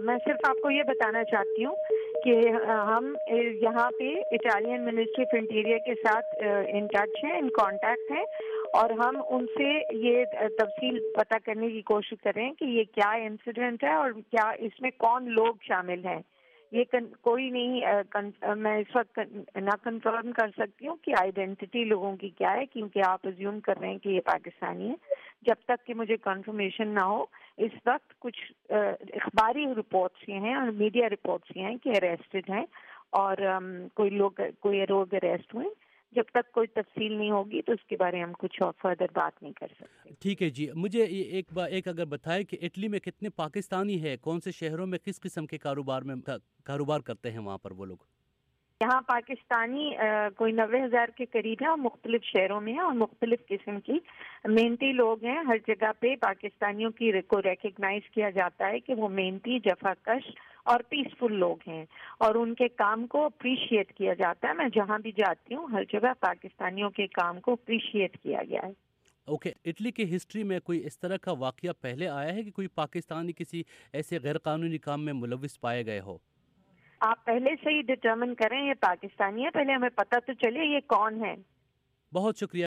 میں صرف آپ کو یہ بتانا چاہتی ہوں کہ ہم یہاں پہ اٹالین منسٹری آف انٹیریئر کے ساتھ ان ٹچ ہیں، ان کانٹیکٹ ہیں، اور ہم ان سے یہ تفصیل پتہ کرنے کی کوشش کر رہے ہیں کہ یہ کیا انسیڈنٹ ہے اور کیا اس میں کون لوگ شامل ہیں. یہ کوئی نہیں، میں اس وقت نہ کنفرم کر سکتی ہوں کہ آئیڈینٹی لوگوں کی کیا ہے، کیونکہ آپ ازیوم کر رہے ہیں کہ یہ پاکستانی ہے. جب تک کہ مجھے کنفرمیشن نہ ہو، اس وقت کچھ اخباری رپورٹس یہ ہیں اور میڈیا رپورٹس یہ ہیں کہ اریسٹڈ ہیں اور کوئی لوگ اریسٹ ہوئے. جب تک کوئی تفصیل نہیں ہوگی تو اس کے بارے میں ہم کچھ اور فردر بات نہیں کر سکتے. ٹھیک ہے جی، مجھے ایک اگر بتائیں کہ اٹلی میں کتنے پاکستانی ہیں، کون سے شہروں میں کس قسم کے کاروبار کرتے ہیں وہاں پر وہ لوگ؟ یہاں پاکستانی کوئی 90,000 کے قریب ہیں اور مختلف شہروں میں ہیں اور مختلف قسم کی محنتی لوگ ہیں. ہر جگہ پہ پاکستانیوں کو ریکگنائز کیا جاتا ہے کہ وہ محنتی، جفا کش اور پیسفل لوگ ہیں اور ان کے کام کو اپریشیٹ کیا جاتا ہے. میں جہاں بھی جاتی ہوں ہر جگہ پاکستانیوں کے کام کو اپریشیٹ کیا گیا ہے. اوکے، اٹلی کی ہسٹری میں کوئی اس طرح کا واقعہ پہلے آیا ہے کہ کوئی پاکستانی کسی ایسے غیر قانونی کام میں ملوث پائے گئے ہو؟ آپ پہلے سے ہی ڈٹرمن کریں یہ پاکستانی ہے، پہلے ہمیں پتہ تو چلے یہ کون ہے. بہت شکریہ.